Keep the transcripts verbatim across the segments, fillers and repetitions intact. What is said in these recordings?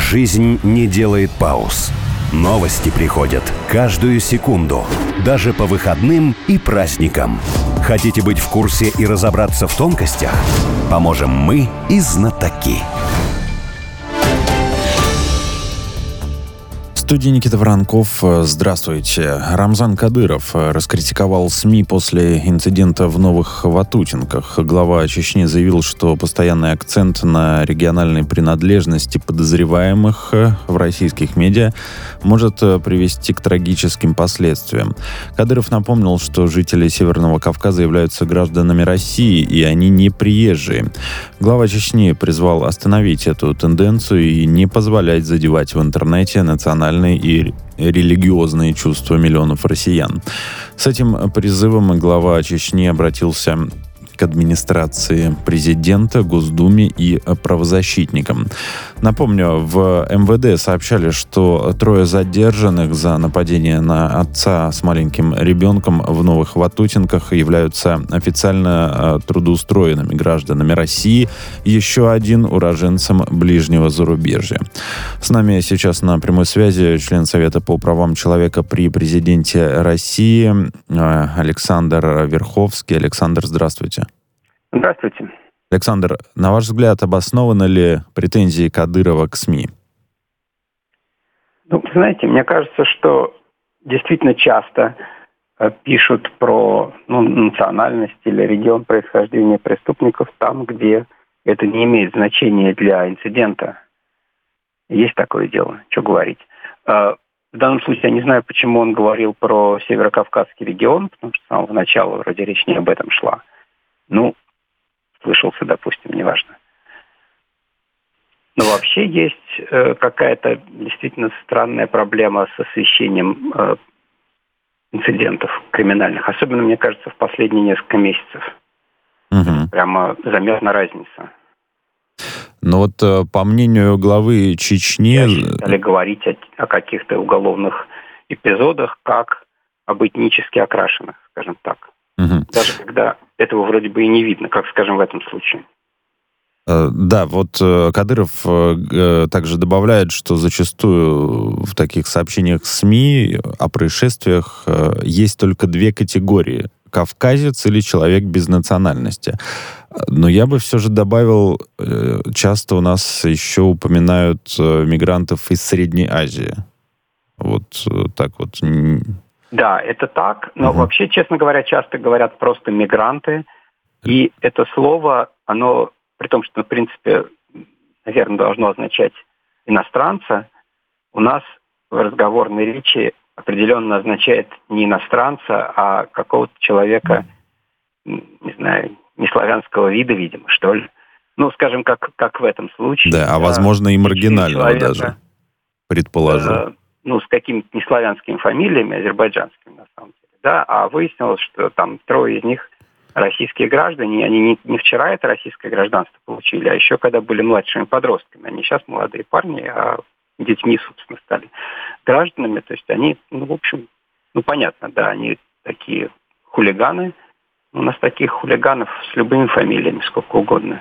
Жизнь не делает пауз. Новости приходят каждую секунду, даже по выходным и праздникам. Хотите быть в курсе и разобраться в тонкостях? Поможем мы и знатоки. В студии Никита Воронков. Здравствуйте. Рамзан Кадыров раскритиковал СМИ после инцидента в Новых Ватутинках. Глава Чечни заявил, что постоянный акцент на региональной принадлежности подозреваемых в российских медиа может привести к трагическим последствиям. Кадыров напомнил, что жители Северного Кавказа являются гражданами России, и они не приезжие. Глава Чечни призвал остановить эту тенденцию и не позволять задевать в интернете национальные и религиозные чувства миллионов россиян. С этим призывом глава Чечни обратился к администрации президента, Госдуме и правозащитникам. Напомню, в эм вэ дэ сообщали, что трое задержанных за нападение на отца с маленьким ребенком в Новых Ватутинках являются официально трудоустроенными гражданами России, еще один уроженцем ближнего зарубежья. С нами сейчас на прямой связи член Совета по правам человека при президенте России Александр Верховский. Александр, здравствуйте. Здравствуйте. Александр, на ваш взгляд, обоснованы ли претензии Кадырова к СМИ? Ну, знаете, мне кажется, что действительно часто э, пишут про ну, национальность или регион происхождения преступников там, где это не имеет значения для инцидента. Есть такое дело, что говорить. Э, в данном случае я не знаю, почему он говорил про Северокавказский регион, потому что с самого начала вроде речь не об этом шла. Ну, слышался, допустим, неважно. Но вообще есть э, какая-то действительно странная проблема с освещением э, инцидентов криминальных. Особенно, мне кажется, в последние несколько месяцев. Угу. Прямо заметна разница. Но вот э, по мнению главы Чечни... Стали говорить о, о каких-то уголовных эпизодах, как об этнически окрашенных, скажем так. Угу. Даже когда этого вроде бы и не видно, как, скажем, в этом случае. Да, вот Кадыров также добавляет, что зачастую в таких сообщениях СМИ о происшествиях есть только две категории: кавказец или человек без национальности. Но я бы все же добавил, часто у нас еще упоминают мигрантов из Средней Азии. Вот так вот. Да, это так, но угу. вообще, честно говоря, часто говорят просто мигранты, и это слово, оно, при том, что, в принципе, наверное, должно означать иностранца, у нас в разговорной речи определенно означает не иностранца, а какого-то человека, не знаю, неславянского вида, видимо, что ли. Ну, скажем, как, как в этом случае. Да, а возможно и маргинального человека, даже, предположу. Э, ну, с какими-то неславянскими фамилиями, азербайджанскими, на самом деле, да, а выяснилось, что там трое из них российские граждане, они не, не вчера это российское гражданство получили, а еще когда были младшими подростками. Они сейчас молодые парни, а детьми, собственно, стали гражданами, то есть они, ну, в общем, ну, понятно, да, они такие хулиганы, у нас таких хулиганов с любыми фамилиями, сколько угодно,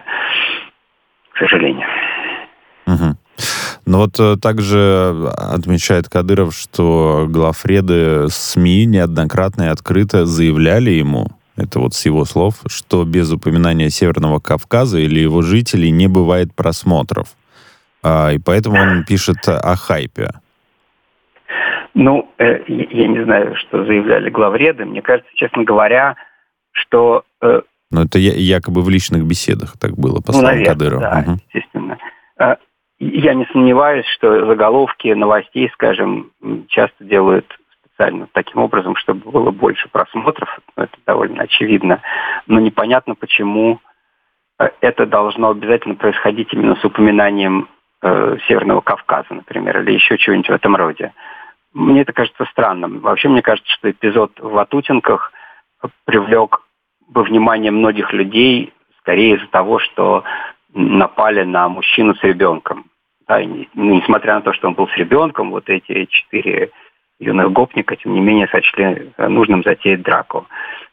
к сожалению. Угу. Но вот также отмечает Кадыров, что главреды СМИ неоднократно и открыто заявляли ему, это вот с его слов, что без упоминания Северного Кавказа или его жителей не бывает просмотров. И поэтому он пишет о хайпе. Ну, э, я не знаю, что заявляли главреды. Мне кажется, честно говоря, что... Э, Но это якобы в личных беседах так было, по ну, словам наверное, Кадырова. Да, угу. естественно. Я не сомневаюсь, что заголовки новостей, скажем, часто делают специально таким образом, чтобы было больше просмотров. Это довольно очевидно. Но непонятно, почему это должно обязательно происходить именно с упоминанием э, Северного Кавказа, например, или еще чего-нибудь в этом роде. Мне это кажется странным. Вообще, мне кажется, что эпизод в Ватутинках привлек бы внимание многих людей скорее из-за того, что напали на мужчину с ребенком. Да, и, ну, несмотря на то, что он был с ребенком, вот эти четыре юных гопника, тем не менее, сочли нужным затеять драку.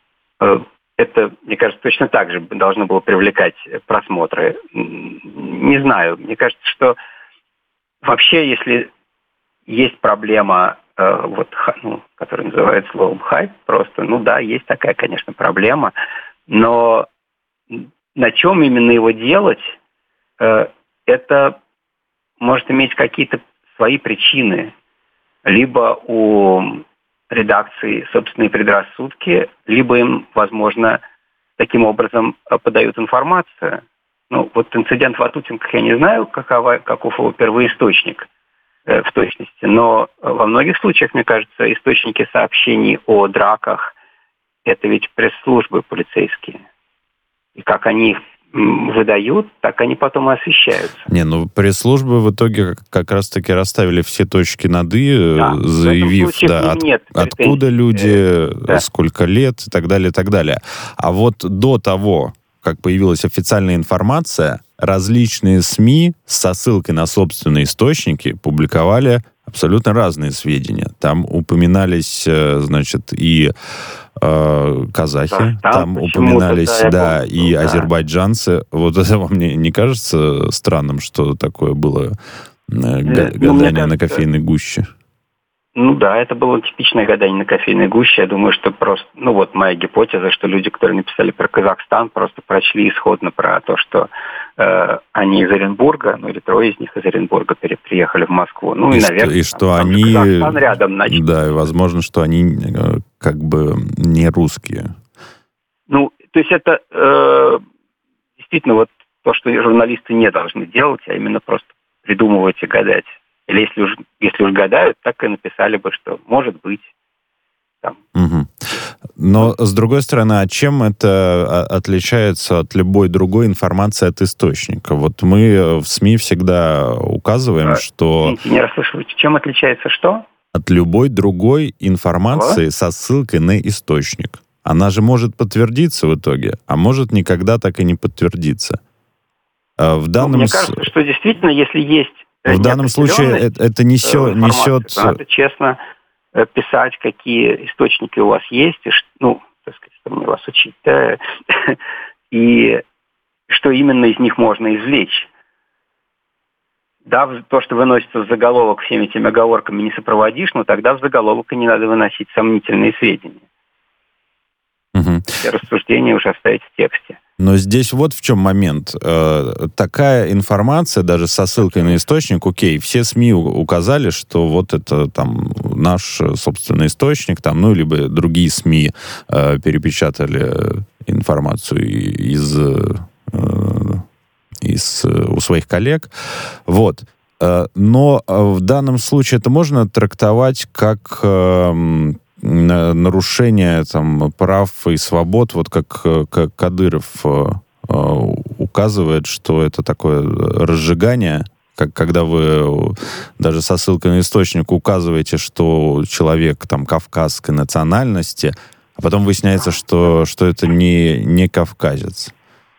Это, мне кажется, точно так же должно было привлекать просмотры. Не знаю, мне кажется, что вообще, если есть проблема, э, вот, ну, которая называется словом хайп, просто, ну да, есть такая, конечно, проблема, но на чем именно его делать, э, это может иметь какие-то свои причины. Либо у редакции собственные предрассудки, либо им, возможно, таким образом подают информацию. Ну, вот инцидент в Ватутинках, я не знаю, какова, каков его первоисточник э, в точности, но во многих случаях, мне кажется, источники сообщений о драках – это ведь пресс-службы полицейские. И как они их выдают, так они потом и освещаются. Не, ну пресс-службы в итоге как раз-таки расставили все точки над «и», да, заявив, да, от, нет откуда люди, да. сколько лет и так далее, и так далее. А вот до того, как появилась официальная информация, различные СМИ со ссылкой на собственные источники публиковали абсолютно разные сведения. Там упоминались, значит, и э, казахи, да, там, там упоминались, да, да и да. азербайджанцы. Вот это вам не, не кажется странным, что такое было э, гадание ну, кажется, на кофейной гуще? Ну да, это было типичное гадание на кофейной гуще. Я думаю, что просто, ну вот моя гипотеза, что люди, которые написали про Казахстан, просто прочли исходно про то, что э, они из Оренбурга, ну или трое из них из Оренбурга пере- приехали в Москву. Ну и, и наверное, и что там, они, там Казахстан рядом. Значит. Да, и возможно, что они э, как бы не русские. Ну, то есть это э, действительно вот то, что журналисты не должны делать, а именно просто придумывать и гадать. Или если уж, если уж гадают, так и написали бы, что может быть. Там. Угу. Но, с другой стороны, а чем это отличается от любой другой информации от источника? Вот мы в СМИ всегда указываем, а, что... Извините, не расслышал. Чем отличается что? От любой другой информации О? со ссылкой на источник. Она же может подтвердиться в итоге, а может никогда так и не подтвердиться. В данном... Ну, мне кажется, что действительно, если есть В данном случае это, это несет... несет... Надо честно писать, какие источники у вас есть, и, ну, так сказать, что мне вас учить, да, и что именно из них можно извлечь. Да, то, что выносится в заголовок всеми этими оговорками, не сопроводишь, но тогда в заголовок и не надо выносить сомнительные сведения. Угу. Все рассуждения уже оставить в тексте. Но здесь вот в чем момент. Э, такая информация, даже со ссылкой на источник, окей, все СМИ указали, что вот это там наш собственный источник, там, ну, либо другие СМИ э, перепечатали информацию из, э, из, у своих коллег. Вот. Э, но в данном случае это можно трактовать как... Э, нарушение там, прав и свобод, вот как, как Кадыров э, указывает, что это такое разжигание, как когда вы даже со ссылкой на источник указываете, что человек там кавказской национальности, а потом выясняется, что, что это не, не кавказец.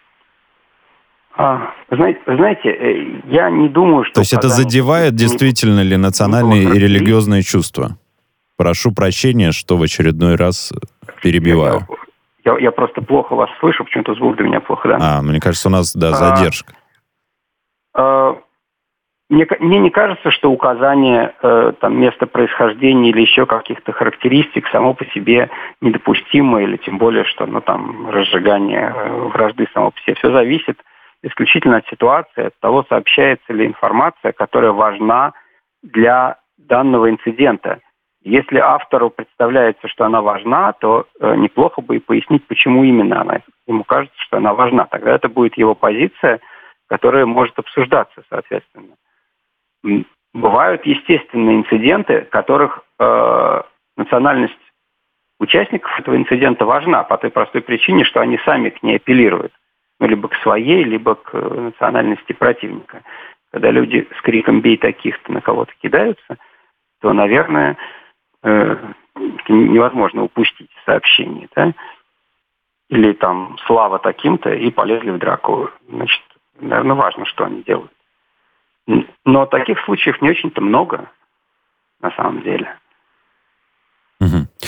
А, знаете, знаете, я не думаю, что... То есть это задевает действительно ли национальные и религиозные чувства? Прошу прощения, что в очередной раз перебиваю. Я, я, я просто плохо вас слышу, почему-то звук до меня плохо, да? А, мне кажется, у нас, да, задержка. А, а, мне, мне не кажется, что указание э, там, места происхождения или еще каких-то характеристик само по себе недопустимо, или тем более, что ну, там, разжигание э, вражды само по себе. Все зависит исключительно от ситуации, от того, сообщается ли информация, которая важна для данного инцидента. Если автору представляется, что она важна, то э, неплохо бы и пояснить, почему именно она. Ему кажется, что она важна. Тогда это будет его позиция, которая может обсуждаться, соответственно. Бывают естественные инциденты, в которых э, национальность участников этого инцидента важна по той простой причине, что они сами к ней апеллируют. Ну, либо к своей, либо к национальности противника. Когда люди с криком «бей таких-то» на кого-то кидаются, то, наверное... невозможно упустить сообщение, да? Или там слава таким-то и полезли в драку. Значит, наверное, важно, что они делают. Но таких случаев не очень-то много, на самом деле. Угу.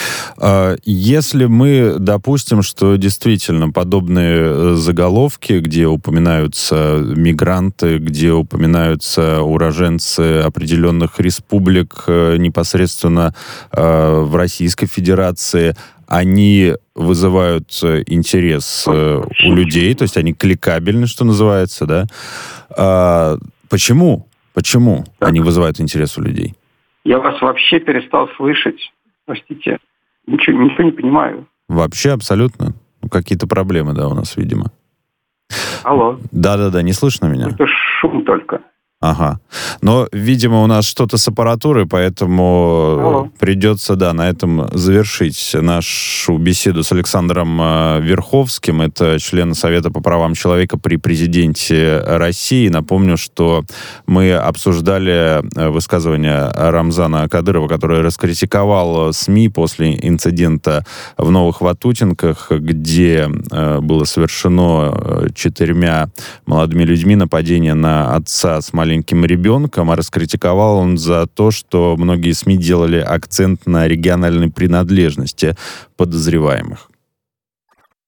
Если мы допустим, что действительно подобные заголовки, где упоминаются мигранты, где упоминаются уроженцы определенных республик непосредственно в Российской Федерации, они вызывают интерес у людей, то есть они кликабельны, что называется, да? Почему? Почему так. они вызывают интерес у людей? Я вас вообще перестал слышать. Простите. Ничего, ничего не понимаю. Вообще абсолютно. Какие-то проблемы, да, у нас, видимо. Алло. Да-да-да, не слышно меня? Это шум только. Ага. Но, видимо, у нас что-то с аппаратурой, поэтому Алло. придется, да, на этом завершить нашу беседу с Александром Верховским. Это член Совета по правам человека при президенте России. Напомню, что мы обсуждали высказывание Рамзана Кадырова, который раскритиковал СМИ после инцидента в Новых Ватутинках, где было совершено четырьмя молодыми людьми нападение на отца с маленьким ребенком, а раскритиковал он за то, что многие СМИ делали акцент на региональной принадлежности подозреваемых.